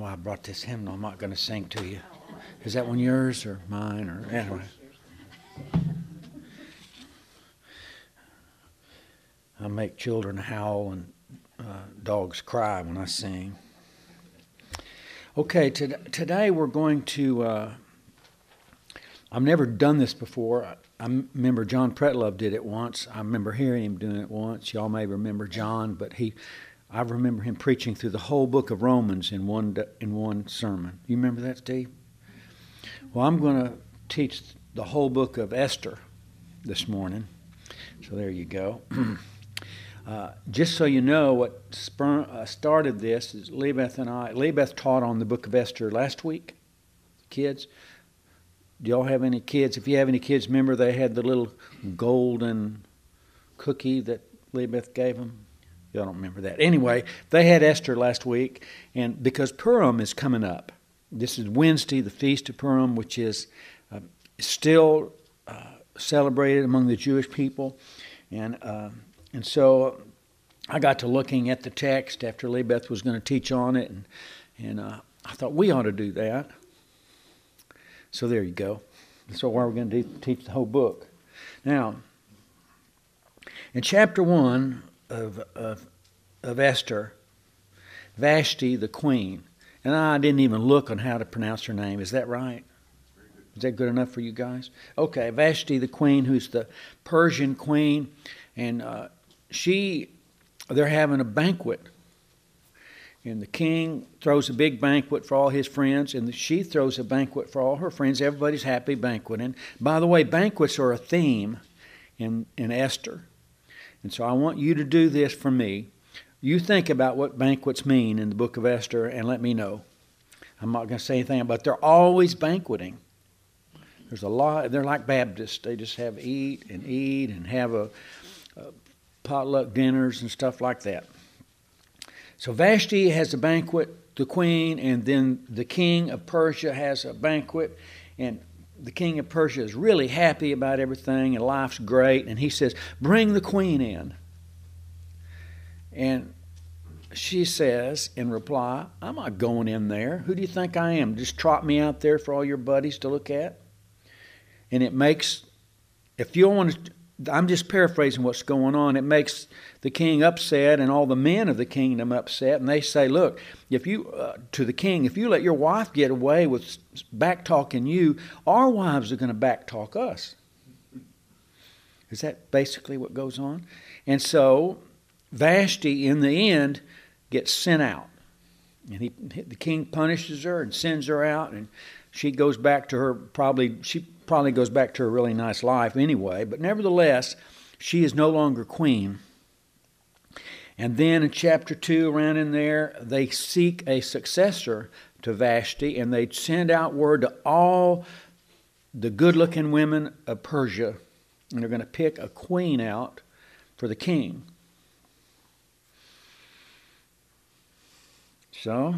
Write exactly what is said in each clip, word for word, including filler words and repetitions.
why I brought this hymnal. I'm not going to sing to you. Is that one yours or mine? Or anyway. I make children howl and uh, dogs cry when I sing. Okay, to, today we're going to... Uh, I've never done this before. I, I remember John Pretlove did it once. I remember hearing him doing it once. Y'all may remember John, but he... I remember him preaching through the whole book of Romans in one in one sermon. You remember that, Steve? Well, I'm going to teach the whole book of Esther this morning. So there you go. uh, just so you know, what spur, uh, started this is Lebeth and I. Lebeth taught on the book of Esther last week. Kids, do y'all have any kids? If you have any kids, remember they had the little golden cookie that Lebeth gave them? Y'all don't remember that. Anyway, they had Esther last week, and because Purim is coming up, this is Wednesday, the Feast of Purim, which is uh, still uh, celebrated among the Jewish people, and uh, and so I got to looking at the text after Lebeth was going to teach on it, and and uh, I thought we ought to do that. So there you go. So why we're going to teach the whole book. Now, in chapter one of of, of Esther, Vashti the queen, and I didn't even look on how to pronounce her name. Is that right? Is that good enough for you guys? Okay, Vashti the queen, who's the Persian queen, and uh, she, they're having a banquet. And the king throws a big banquet for all his friends, and she throws a banquet for all her friends. Everybody's happy banqueting. By the way, banquets are a theme in, in Esther. And so I want you to do this for me. You think about what banquets mean in the book of Esther and let me know. I'm not going to say anything, but they're always banqueting. There's a lot. They're like Baptists. They just have eat and eat and have a, a potluck dinners and stuff like that. So Vashti has a banquet, the queen, and then the king of Persia has a banquet, and the king of Persia is really happy about everything, and life's great, and he says, bring the queen in. And she says, in reply, I'm not going in there. Who do you think I am? Just trot me out there for all your buddies to look at? And it makes, if you want to, I'm just paraphrasing what's going on, it makes the king upset and all the men of the kingdom upset, and they say, look, if you uh, to the king, if you let your wife get away with back-talking you, our wives are going to back-talk us. Is that basically what goes on? And so Vashti, in the end, gets sent out. And he, the king punishes her and sends her out, and she goes back to her, probably, she probably goes back to her really nice life anyway, but nevertheless, she is no longer queen. And then in chapter two, around in there, they seek a successor to Vashti, and they send out word to all the good-looking women of Persia, and they're going to pick a queen out for the king. So,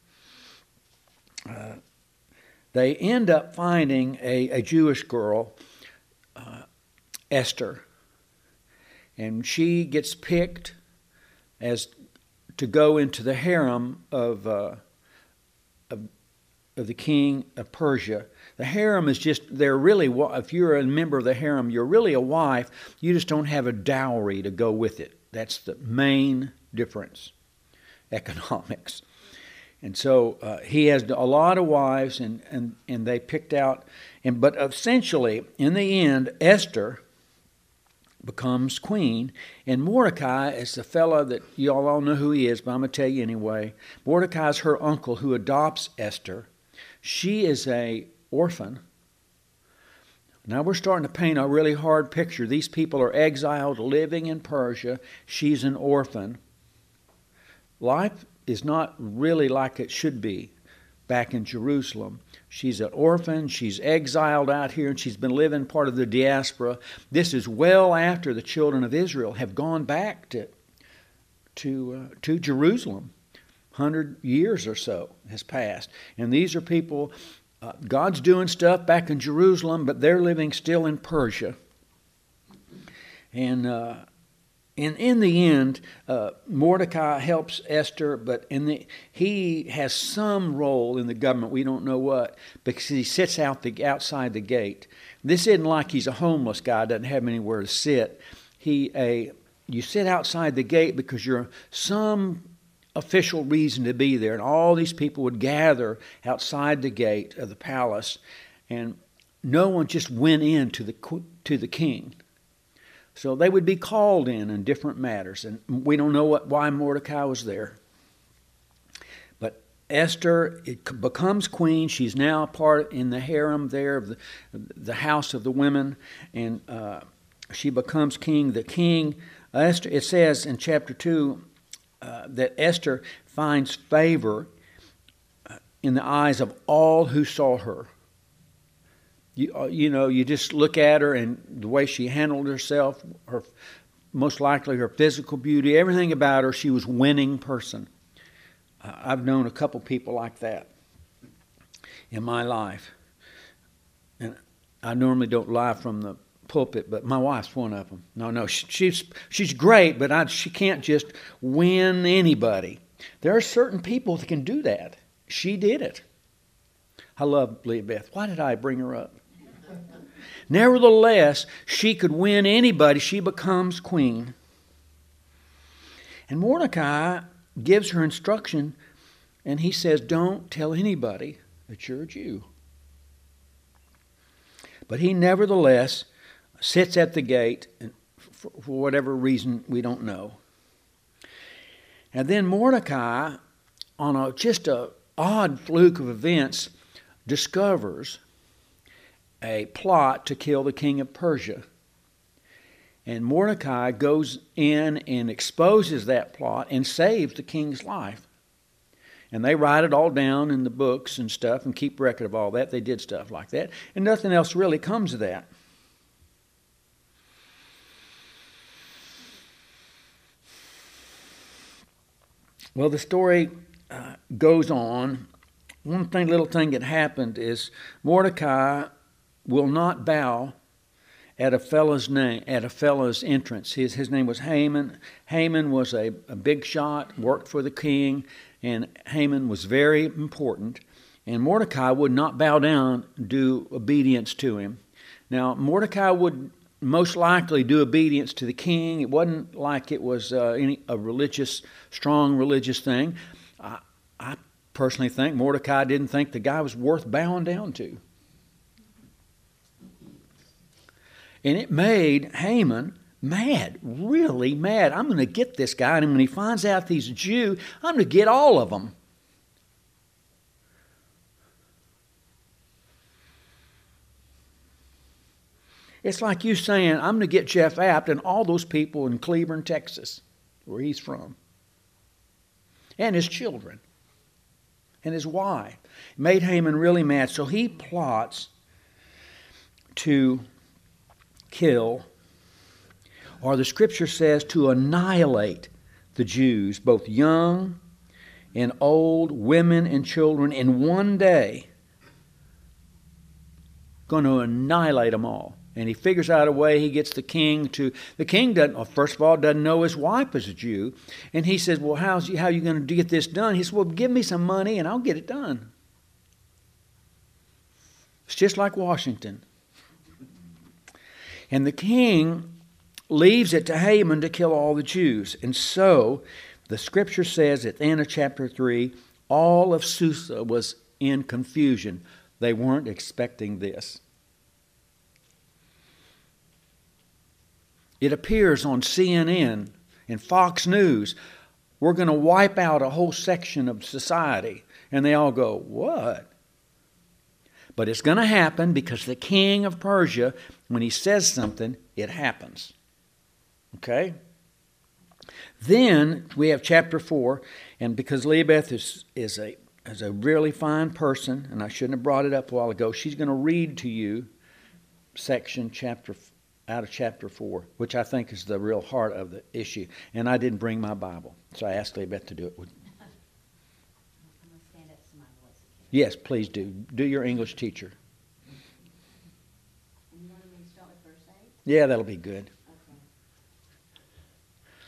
uh, they end up finding a, a Jewish girl, uh, Esther, and she gets picked as to go into the harem of, uh, of of the king of Persia. The harem is just, they're really, if you're a member of the harem, you're really a wife. You just don't have a dowry to go with it. That's the main difference, economics. And so uh, he has a lot of wives, and, and, and they picked out, and but essentially, in the end, Esther becomes queen, and Mordecai is the fellow that you all, all know who he is, but I'm going to tell you anyway. Mordecai is her uncle who adopts Esther. She is a orphan. Now we're starting to paint a really hard picture. These people are exiled, living in Persia. She's an orphan. Life is not really like it should be back in Jerusalem. She's an orphan. She's exiled out here, and she's been living part of the diaspora. This is well after the children of Israel have gone back to to uh, to Jerusalem. Hundred years or so has passed, and these are people. Uh, God's doing stuff back in Jerusalem, but they're living still in Persia. And uh, And in the end, uh, Mordecai helps Esther, but in the, he has some role in the government. We don't know what, because he sits out the outside the gate. This isn't like he's a homeless guy, doesn't have anywhere to sit. He a you sit outside the gate because you're some official reason to be there, and all these people would gather outside the gate of the palace, and no one just went in to the to the king. So they would be called in in different matters, and we don't know what why Mordecai was there. But Esther it becomes queen. She's now a part in the harem there of the, the house of the women, and uh, she becomes king. The king, uh, Esther. It says in chapter two uh, that Esther finds favor in the eyes of all who saw her. You, you know, you just look at her and the way she handled herself, her most likely her physical beauty, everything about her, she was a winning person. Uh, I've known a couple people like that in my life. And I normally don't lie from the pulpit, but my wife's one of them. No, no, she, she's she's great, but I, she can't just win anybody. There are certain people that can do that. She did it. I love Leah Beth. Why did I bring her up? Nevertheless, she could win anybody. She becomes queen. And Mordecai gives her instruction, and he says, don't tell anybody that you're a Jew. But he nevertheless sits at the gate, and for whatever reason we don't know. And then Mordecai, on a just a odd fluke of events, discovers a plot to kill the king of Persia. And Mordecai goes in and exposes that plot and saves the king's life. And they write it all down in the books and stuff and keep record of all that. They did stuff like that. And nothing else really comes of that. Well, the story uh, goes on. One thing, little thing that happened is Mordecai will not bow at a fellow's name, at a fellow's entrance. His his name was Haman. Haman was a, a big shot, worked for the king, and Haman was very important. And Mordecai would not bow down, do obedience to him. Now, Mordecai would most likely do obedience to the king. It wasn't like it was uh, any a religious, strong religious thing. I, I personally think Mordecai didn't think the guy was worth bowing down to. And it made Haman mad, really mad. I'm going to get this guy, and when he finds out he's a Jew, I'm going to get all of them. It's like you saying, I'm going to get Jeff Apt and all those people in Cleburne, Texas, where he's from, and his children, and his wife. It made Haman really mad, so he plots to kill, or the scripture says to annihilate the Jews, both young and old, women and children, in one day. Going to annihilate them all. And he figures out a way. He gets the king to, the king doesn't, well, first of all, doesn't know his wife is a Jew. And he says, well, how's, how are you going to get this done? He says, well, give me some money and I'll get it done. It's just like Washington. And the king leaves it to Haman to kill all the Jews. And so the scripture says at the end of chapter three, all of Susa was in confusion. They weren't expecting this. It appears on C N N and Fox News, we're going to wipe out a whole section of society. And they all go, what? But it's going to happen because the king of Persia, when he says something, it happens. Okay? Then we have chapter four, and because Leah Beth is, is, a, is a really fine person, and I shouldn't have brought it up a while ago, she's going to read to you section chapter out of chapter four, which I think is the real heart of the issue. And I didn't bring my Bible, so I asked Leah Beth to do it. Yes, please do. Do your English teacher. And you want me to start with verse eight? Yeah, that'll be good. Okay.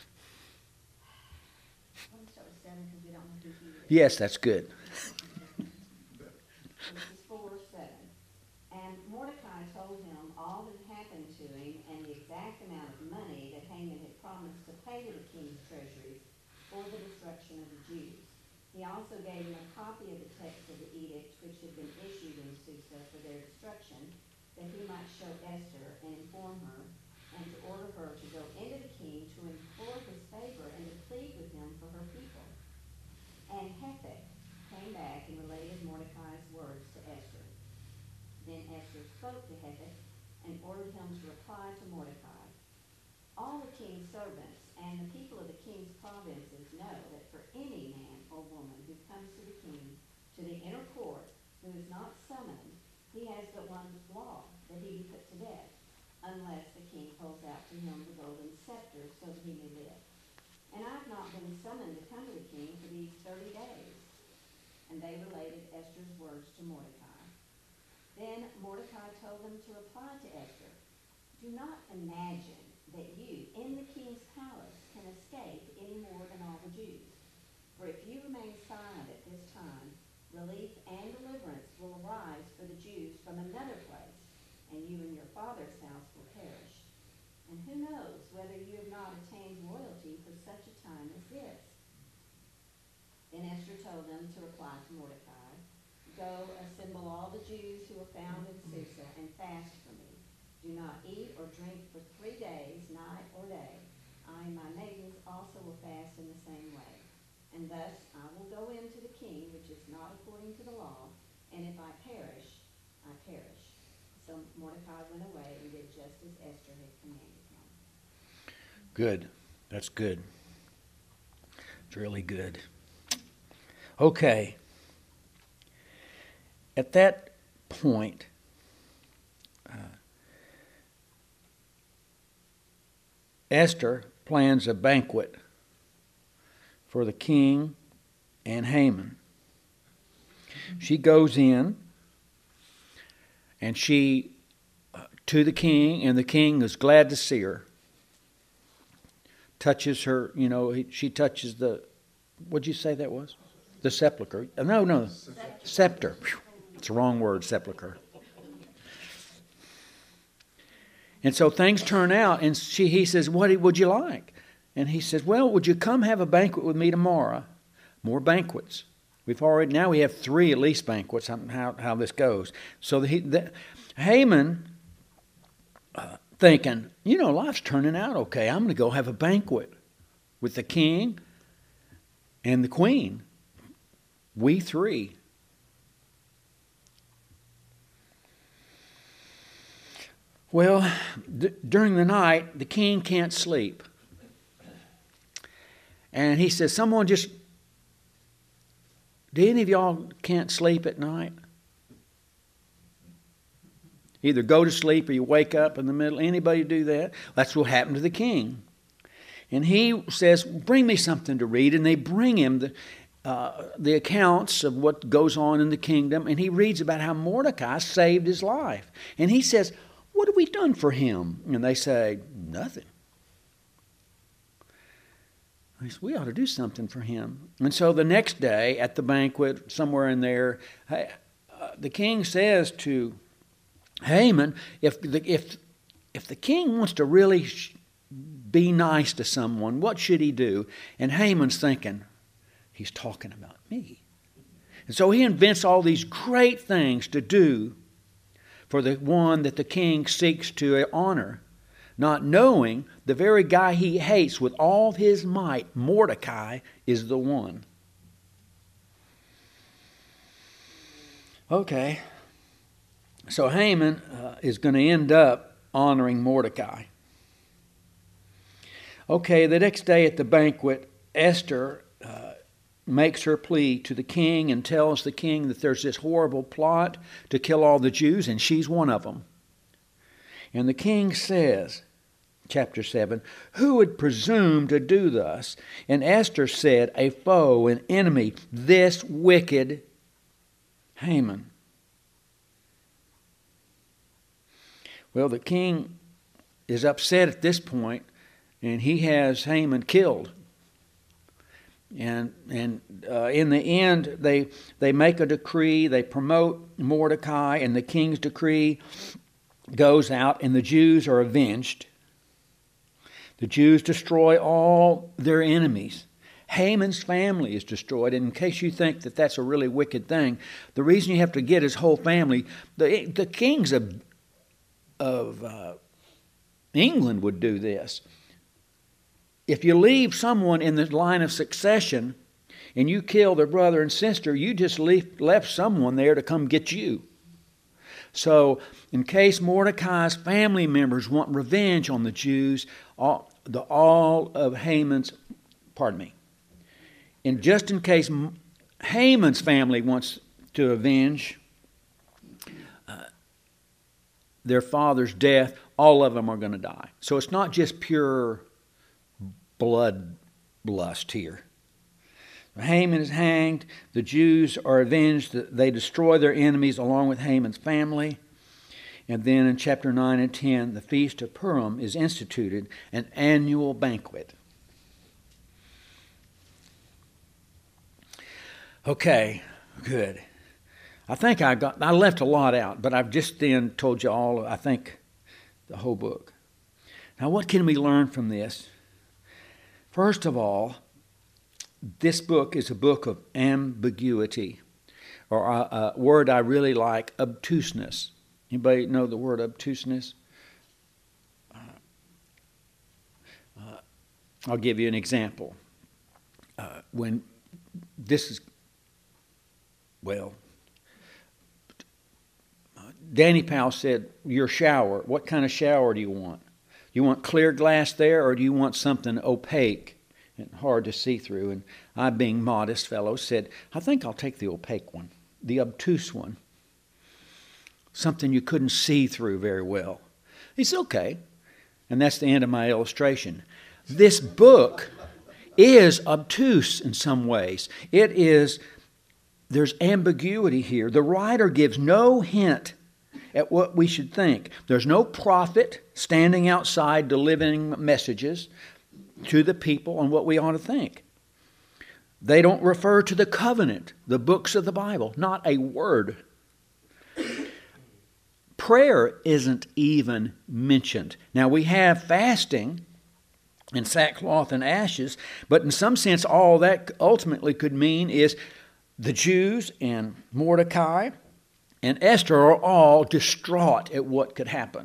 Yes, that's good. This is four seven. And Mordecai told him all that had happened to him and the exact amount of money that Haman had promised to pay to the king's treasuries for the destruction of the Jews. He also gave him a copy of the text of the edict which had been issued in Susa for their destruction, that he might show Esther and inform her, and to order her to go into the king to implore his favor and to plead with him for her people. And Hathach came back and related Mordecai's words to Esther. Then Esther spoke to Hathach and ordered him to reply to Mordecai. All the king's servants and the people of the king's provinces know that for any man or woman who comes to the king, to the inner court, who is not summoned, he has but one law, that he be put to death, unless the king holds out to him the golden scepter so that he may live. And I have not been summoned to come to the king for these thirty days. And they related Esther's words to Mordecai. Then Mordecai told them to reply to Esther, do not imagine that you, in the king's palace, can escape any more than all the Jews. For if you remain silent at this time, relief and deliverance will arise for the Jews from another place, and you and your father's house will perish. And who knows whether you have not attained royalty for such a time as this? Then Esther told them to reply to Mordecai, go assemble all the Jews who are found in Susa and fast for me. Do not eat or drink for three days, night or day. I and my maidens also will fast in the same way. And thus I will go in to the king, which is not according to the law, and if I perish, I perish. So Mordecai went away and did just as Esther had commanded him. Good. That's good. It's really good. Okay. At that point, uh, Esther plans a banquet for the king and Haman. She goes in and she uh, to the king, and the king is glad to see her. Touches her, you know, he, she touches the, what'd you say that was? The sepulcher. No, no, scepter. Whew. It's the wrong word, sepulcher. And so things turn out, and she, he says, what would you like? And he says, well, would you come have a banquet with me tomorrow? More banquets. We've already, now we have three at least banquets, how, how this goes. So the, the, Haman, uh, thinking, you know, life's turning out okay. I'm going to go have a banquet with the king and the queen. We three. Well, d- during the night, the king can't sleep. And he says, someone just, do any of y'all can't sleep at night? Either go to sleep or you wake up in the middle. Anybody do that? That's what happened to the king. And he says, bring me something to read. And they bring him the, uh, the accounts of what goes on in the kingdom. And he reads about how Mordecai saved his life. And he says, what have we done for him? And they say, nothing. He said, we ought to do something for him. And so the next day at the banquet, somewhere in there, uh, the king says to Haman, if the, if, if the king wants to really sh- be nice to someone, what should he do? And Haman's thinking, he's talking about me. And so he invents all these great things to do for the one that the king seeks to honor, not knowing the very guy he hates with all his might, Mordecai, is the one. Okay. So Haman uh, is going to end up honoring Mordecai. Okay, the next day at the banquet, Esther uh, makes her plea to the king and tells the king that there's this horrible plot to kill all the Jews, and she's one of them. And the king says, chapter seven, who would presume to do thus? And Esther said, a foe, an enemy, this wicked Haman. Well, the king is upset at this point, and he has Haman killed. And and uh, in the end, they they make a decree. They promote Mordecai, and the king's decree goes out, and the Jews are avenged. The Jews destroy all their enemies. Haman's family is destroyed. And in case you think that that's a really wicked thing, the reason you have to get his whole family, the the kings of of uh, England would do this. If you leave someone in the line of succession and you kill their brother and sister, you just leave, left someone there to come get you. So, in case Mordecai's family members want revenge on the Jews, all, the, all of Haman's, pardon me, and just in case Haman's family wants to avenge uh, their father's death, all of them are going to die. So it's not just pure blood lust here. Haman is hanged. The Jews are avenged. They destroy their enemies along with Haman's family. And then in chapter nine and ten, the Feast of Purim is instituted, an annual banquet. Okay, good. I think I got, I left a lot out, but I've just then told you all, I think, the whole book. Now, what can we learn from this? First of all, this book is a book of ambiguity, or a, a word I really like, obtuseness. Anybody know the word obtuseness? Uh, uh, I'll give you an example. Uh, when this is, well, Danny Powell said, your shower, what kind of shower do you want? You want clear glass there, or do you want something opaque and hard to see through? And I, being modest fellow, said, I think I'll take the opaque one, the obtuse one. Something you couldn't see through very well. He said, okay. And that's the end of my illustration. This book is obtuse in some ways. It is, there's ambiguity here. The writer gives no hint at what we should think. There's no prophet standing outside delivering messages to the people on what we ought to think. They don't refer to the covenant, the books of the Bible, not a word. Prayer isn't even mentioned. Now, we have fasting and sackcloth and ashes, but in some sense all that ultimately could mean is the Jews and Mordecai and Esther are all distraught at what could happen.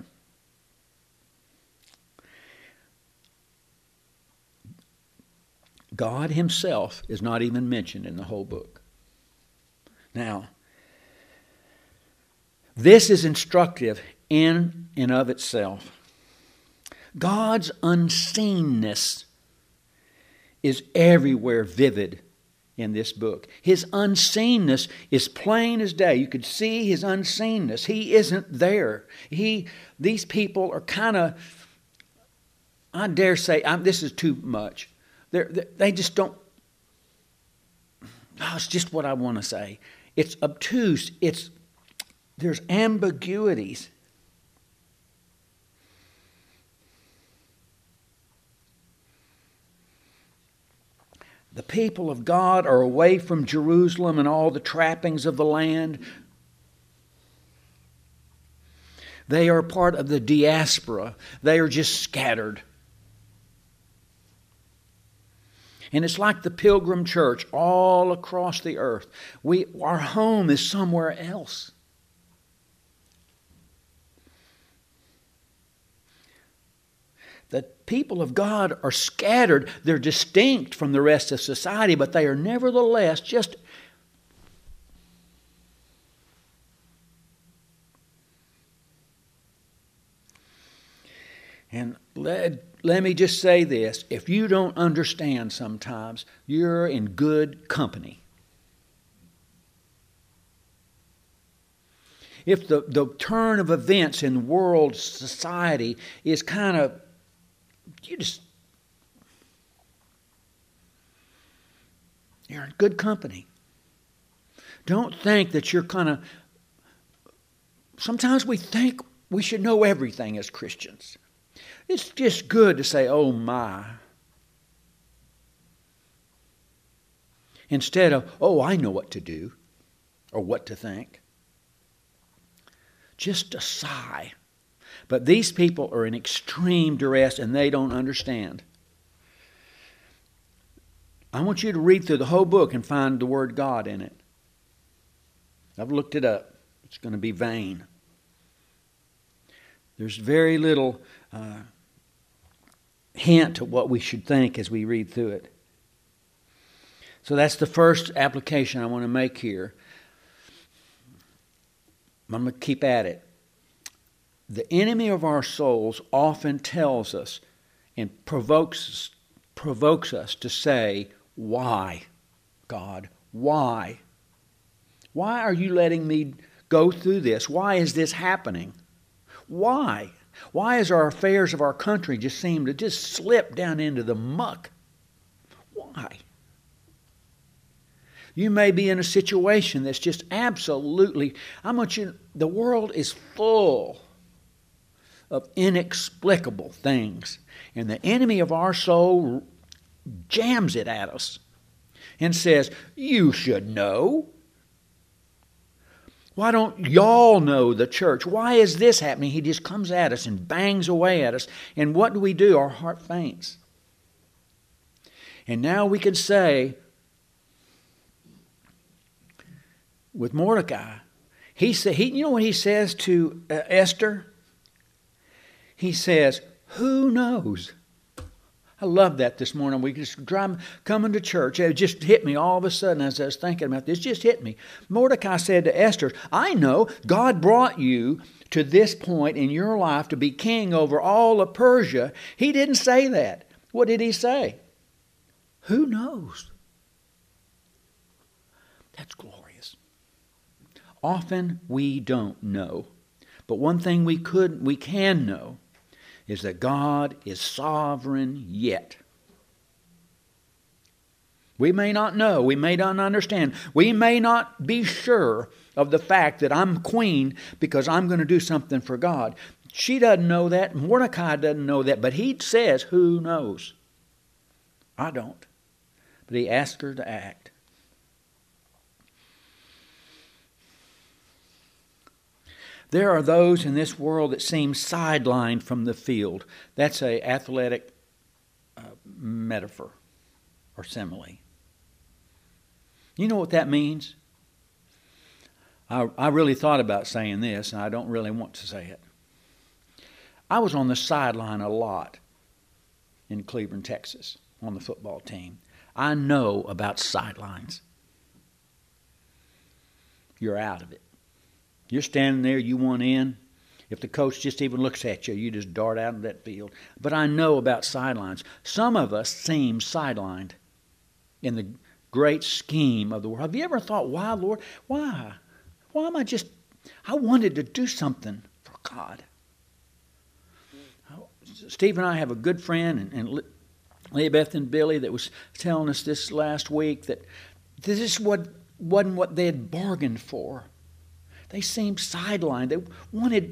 God himself is not even mentioned in the whole book. Now, this is instructive in and of itself. God's unseenness is everywhere vivid in this book. His unseenness is plain as day. You could see his unseen-ness. He isn't there. He, these people are kind of, I dare say, I'm, this is too much. They're, they just don't, oh, it's just what I want to say. It's obtuse. It's, there's ambiguities. The people of God are away from Jerusalem and all the trappings of the land. They are part of the diaspora. They are just scattered. And it's like the pilgrim church all across the earth. We, our home is somewhere else. The people of God are scattered. They're distinct from the rest of society, but they are nevertheless just and let, let me just say this. If you don't understand sometimes, you're in good company. If the, the turn of events in world society is kind of You just, you're in good company. Don't think that you're kind of, sometimes we think we should know everything as Christians. It's just good to say, oh my. Instead of, oh, I know what to do or what to think. Just a sigh. But these people are in extreme duress and they don't understand. I want you to read through the whole book and find the word God in it. I've looked it up. It's going to be vain. There's very little uh, hint of what we should think as we read through it. So that's the first application I want to make here. I'm going to keep at it. The enemy of our souls often tells us and provokes, provokes us to say, why, God? Why? Why are you letting me go through this? Why is this happening? Why? Why is our affairs of our country just seem to just slip down into the muck? Why? You may be in a situation that's just absolutely, I want you, the world is full of inexplicable things. And the enemy of our soul jams it at us and says, you should know. Why don't y'all know, the church? Why is this happening? He just comes at us and bangs away at us. And what do we do? Our heart faints. And now we can say, with Mordecai, he said, he, you know what he says to uh, Esther? He says, who knows? I love that this morning. We just drive, coming to church. It just hit me all of a sudden as I was thinking about this. It just hit me. Mordecai said to Esther, I know God brought you to this point in your life to be king over all of Persia. He didn't say that. What did he say? Who knows? That's glorious. Often we don't know. But one thing we could, we can know is that God is sovereign yet. We may not know, we may not understand, we may not be sure of the fact that I'm queen because I'm going to do something for God. She doesn't know that, Mordecai doesn't know that, but he says, who knows? I don't. But he asked her to act. There are those in this world that seem sidelined from the field. That's an athletic uh, metaphor or simile. You know what that means? I, I really thought about saying this, and I don't really want to say it. I was on the sideline a lot in Cleveland, Texas, on the football team. I know about sidelines. You're out of it. You're standing there, you want in. If the coach just even looks at you, you just dart out of that field. But I know about sidelines. Some of us seem sidelined in the great scheme of the world. Have you ever thought, why, Lord? Why? Why am I just, I wanted to do something for God. Steve and I have a good friend, and, and Leah-Beth and Billy, that was telling us this last week that this is what wasn't what they had bargained for. They seemed sidelined. They wanted...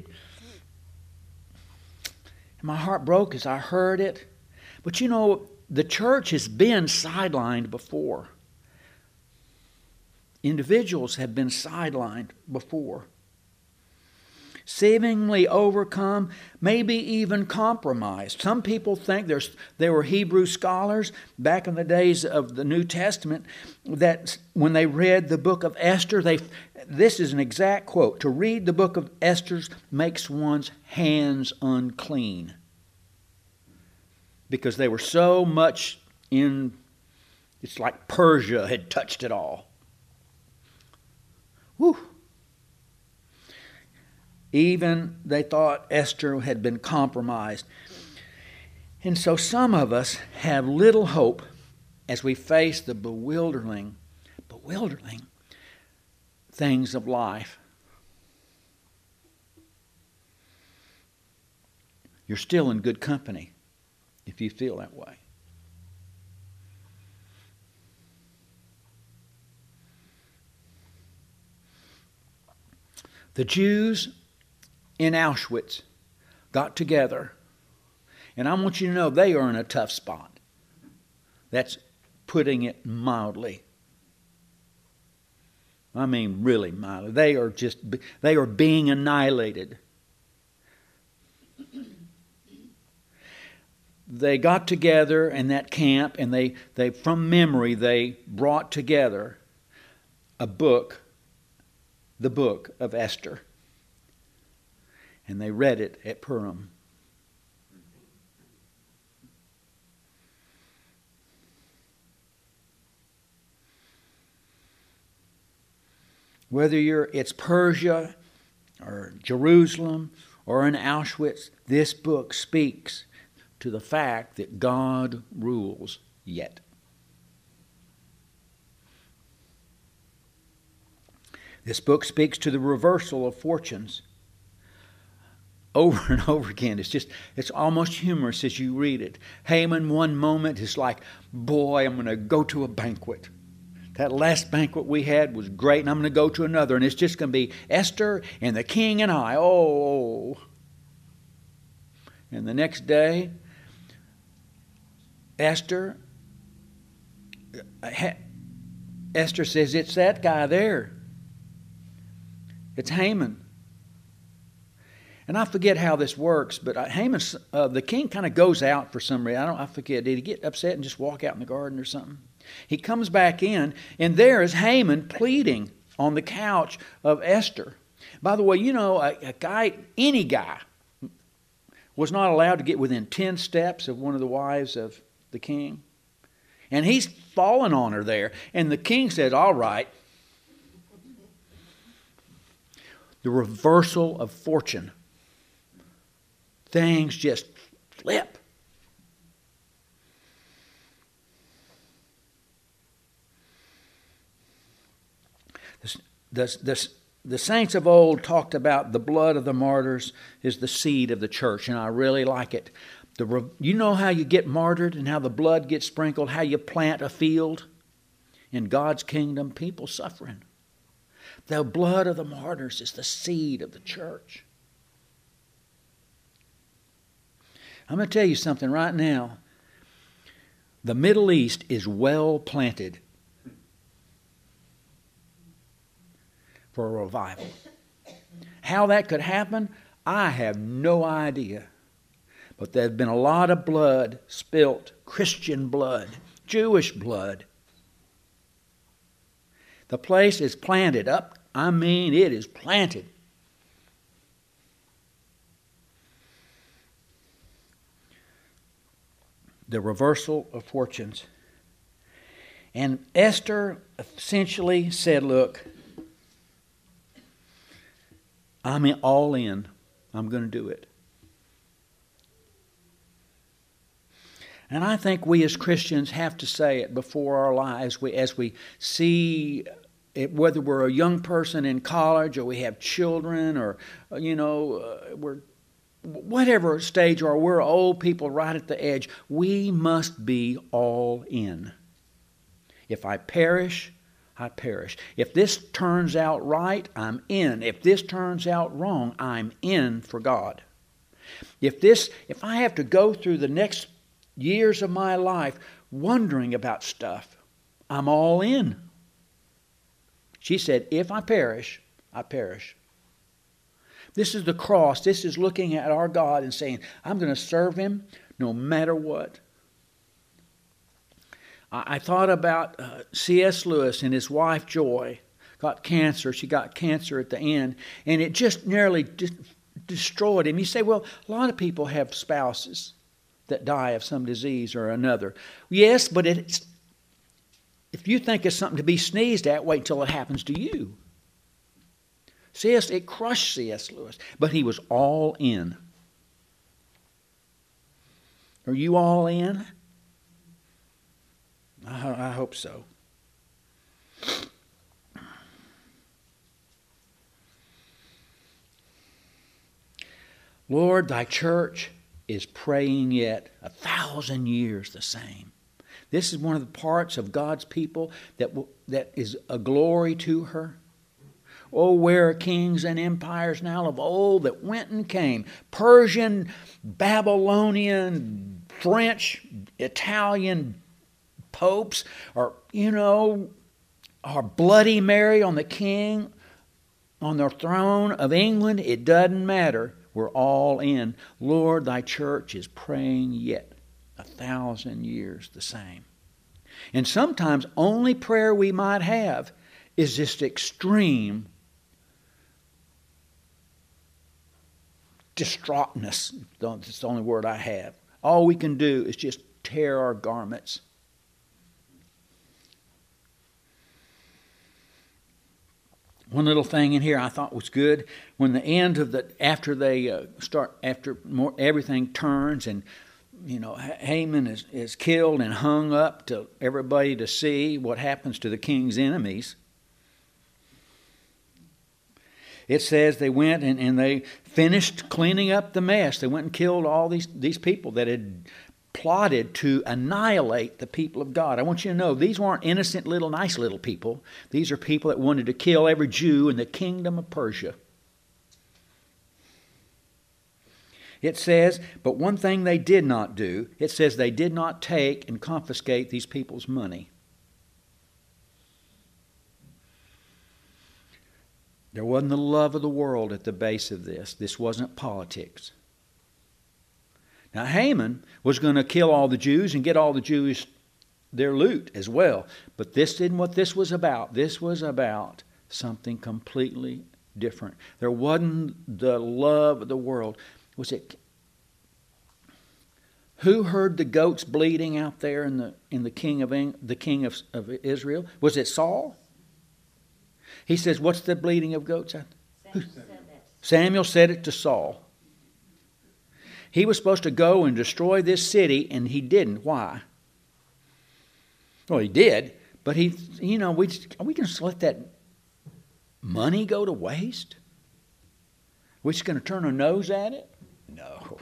My heart broke as I heard it. But you know, the church has been sidelined before. Individuals have been sidelined before. Seemingly overcome, maybe even compromised. Some people think there's, there were Hebrew scholars back in the days of the New Testament that when they read the book of Esther, they this is an exact quote, to read the book of Esther makes one's hands unclean. Because they were so much in, it's like Persia had touched it all. Whew. Even they thought Esther had been compromised. And so some of us have little hope as we face the bewildering, bewildering things of life. You're still in good company if you feel that way. The Jews in Auschwitz got together, and I want you to know they are in a tough spot. That's putting it mildly. I mean, really mightily. They are just, they are being annihilated. They got together in that camp, and they, they from memory, they brought together a book, the book of Esther. And they read it at Purim. Whether you're it's Persia or Jerusalem or in Auschwitz, this book speaks to the fact that God rules yet. This book speaks to the reversal of fortunes over and over again. It's just, it's almost humorous as you read it. Haman, one moment, is like, boy, I'm going to go to a banquet. That last banquet we had was great, and I'm going to go to another, and it's just going to be Esther and the king and I. Oh. And the next day, Esther, Esther says, it's that guy there. It's Haman. And I forget how this works, but Haman, uh, the king kind of goes out for some reason. I don't. I forget. Did he get upset and just walk out in the garden or something? He comes back in, and there is Haman pleading on the couch of Esther. By the way, you know, a, a guy, any guy, was not allowed to get within ten steps of one of the wives of the king. And he's fallen on her there. And the king says, all right. The reversal of fortune. Things just flip. The, the, the, the saints of old talked about the blood of the martyrs is the seed of the church, and I really like it. The, you know how you get martyred and how the blood gets sprinkled, how you plant a field in God's kingdom, people suffering. The blood of the martyrs is the seed of the church. I'm going to tell you something right now. The Middle East is well planted for a revival. How that could happen, I have no idea. But there's been a lot of blood spilt, Christian blood, Jewish blood. The place is planted up. I mean, it is planted. The reversal of fortunes. And Esther essentially said, look, I'm all in. I'm going to do it. And I think we as Christians have to say it before our lives we, as we see it, whether we're a young person in college or we have children or, you know, uh, we're whatever stage or we're old people right at the edge, we must be all in. If I perish, I perish. If this turns out right, I'm in. If this turns out wrong, I'm in for God. If this, if I have to go through the next years of my life wondering about stuff, I'm all in. She said, if I perish, I perish. This is the cross. This is looking at our God and saying, I'm going to serve Him no matter what. I, I thought about uh, C S Lewis and his wife Joy got cancer. She got cancer at the end, and it just nearly de- destroyed him. You say, well, a lot of people have spouses that die of some disease or another. Yes, but it's, if you think it's something to be sneezed at, wait until it happens to you. C S, it crushed C S Lewis, but he was all in. Are you all in? I, I hope so. Lord, thy church is praying yet a thousand years the same. This is one of the parts of God's people that will, that is a glory to her. Oh, where are kings and empires now of old that went and came? Persian, Babylonian, French, Italian popes, or, you know, or Bloody Mary on the king, on the throne of England, it doesn't matter. We're all in. Lord, thy church is praying yet a thousand years the same. And sometimes only prayer we might have is just extreme distraughtness. That's the only word I have. All we can do is just tear our garments. One little thing in here I thought was good. When the end of the, after they uh, start, after more, everything turns and, you know, Haman is, is killed and hung up to everybody to see what happens to the king's enemies. It says they went and, and they finished cleaning up the mess. They went and killed all these, these people that had plotted to annihilate the people of God. I want you to know, these weren't innocent little, nice little people. These are people that wanted to kill every Jew in the kingdom of Persia. It says, but one thing they did not do, it says they did not take and confiscate these people's money. There wasn't the love of the world at the base of this. This wasn't politics. Now Haman was going to kill all the Jews and get all the Jews their loot as well. But this isn't what this was about. This was about something completely different. There wasn't the love of the world. Was it? Who heard the goats bleating out there in the in the king of the king of, of Israel? Was it Saul? He says, "What's the bleating of goats?" Samuel said, Samuel said it to Saul. He was supposed to go and destroy this city, and he didn't. Why? Well, he did, but he, you know, we are we going to let that money go to waste? We're just going to turn our nose at it? No.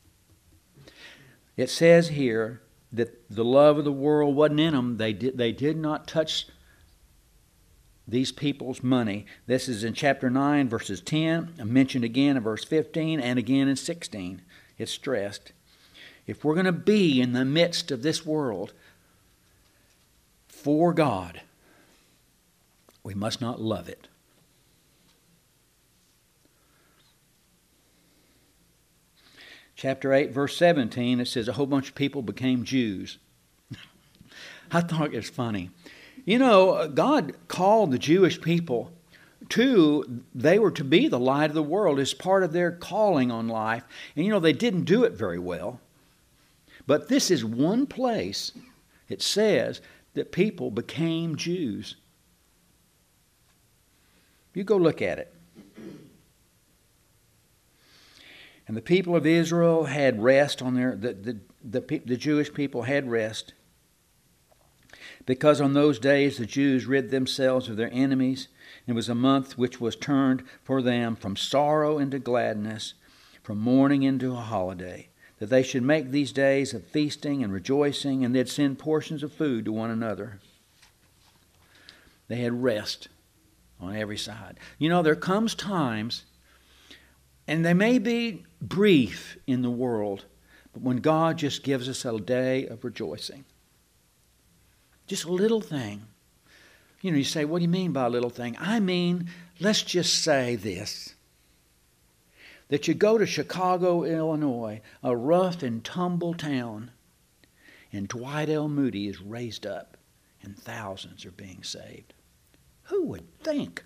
It says here that the love of the world wasn't in them. They did, they did not touch these people's money. This is in chapter nine, verses ten, mentioned again in verse fifteen, and again in sixteen. It's stressed. If we're going to be in the midst of this world for God, we must not love it. Chapter eight, verse seventeen, it says a whole bunch of people became Jews. I thought it was funny. You know, God called the Jewish people to, they were to be the light of the world as part of their calling on life. And you know, they didn't do it very well. But this is one place, it says, that people became Jews. You go look at it. And the people of Israel had rest on their, the, the, the, the Jewish people had rest. Because on those days the Jews rid themselves of their enemies. It was a month which was turned for them from sorrow into gladness, from mourning into a holiday, that they should make these days of feasting and rejoicing, and they'd send portions of food to one another. They had rest on every side. You know, there comes times, and they may be brief in the world, but when God just gives us a day of rejoicing. Just a little thing. You know, you say, what do you mean by a little thing? I mean, let's just say this. That you go to Chicago, Illinois, a rough and tumble town, and Dwight L. Moody is raised up, and thousands are being saved. Who would think?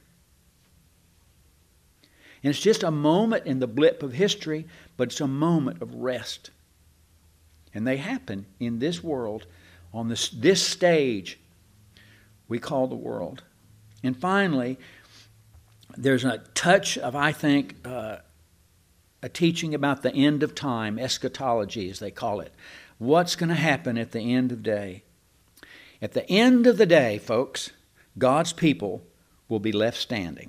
And it's just a moment in the blip of history, but it's a moment of rest. And they happen in this world, on this, this stage we call the world. And finally, there's a touch of, I think, uh, a teaching about the end of time, eschatology as they call it. What's going to happen at the end of the day? At the end of the day, folks, God's people will be left standing.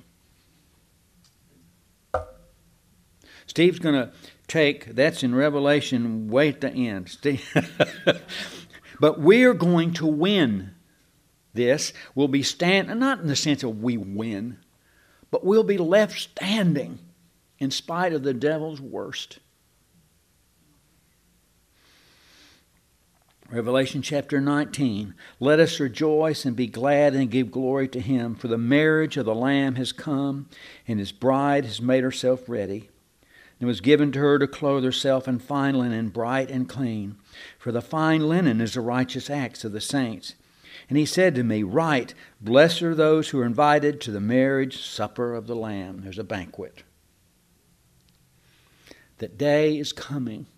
Steve's going to take, that's in Revelation way at the end. Steve. But we're going to win this. We'll be standing, not in the sense of we win, but we'll be left standing in spite of the devil's worst. Revelation chapter nineteen. Let us rejoice and be glad and give glory to him, for the marriage of the Lamb has come, and his bride has made herself ready. It was given to her to clothe herself in fine linen, bright and clean. For the fine linen is the righteous acts of the saints. And he said to me, Write, blessed are those who are invited to the marriage supper of the Lamb. There's a banquet. That day is coming.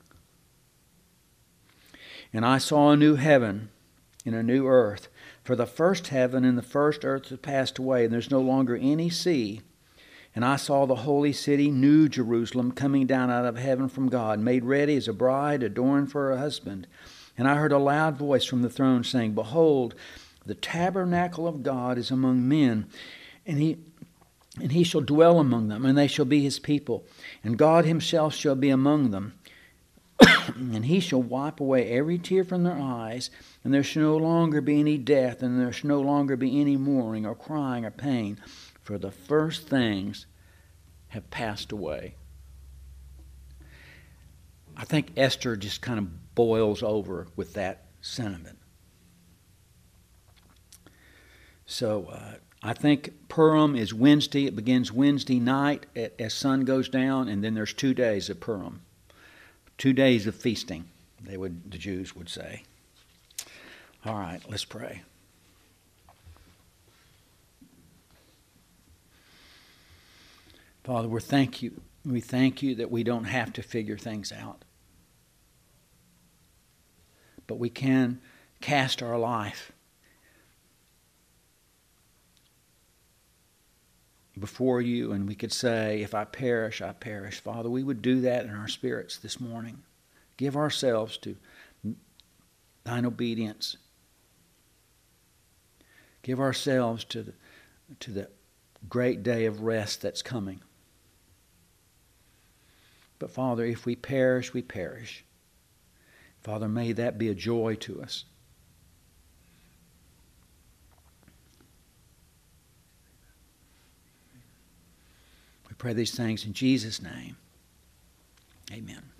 And I saw a new heaven and a new earth. For the first heaven and the first earth had passed away, and there's no longer any sea. And I saw the holy city, New Jerusalem, coming down out of heaven from God, made ready as a bride adorned for her husband. And I heard a loud voice from the throne saying, Behold, the tabernacle of God is among men, and he and he shall dwell among them, and they shall be his people. And God himself shall be among them. And he shall wipe away every tear from their eyes, and there shall no longer be any death, and there shall no longer be any mourning or crying or pain, for the first things have passed away. I think Esther just kind of boils over with that sentiment. So uh, I think Purim is Wednesday. It begins Wednesday night at, as sun goes down, and then there's two days of Purim. Two days of feasting, they would, the Jews would say. All right, let's pray. Father, we thank you. We thank you that we don't have to figure things out. But we can cast our life before you, and we could say, if I perish, I perish. Father, we would do that in our spirits this morning. Give ourselves to thine obedience. Give ourselves to the, to the great day of rest that's coming. But Father, if we perish, we perish. Father, may that be a joy to us. We pray these things in Jesus' name. Amen.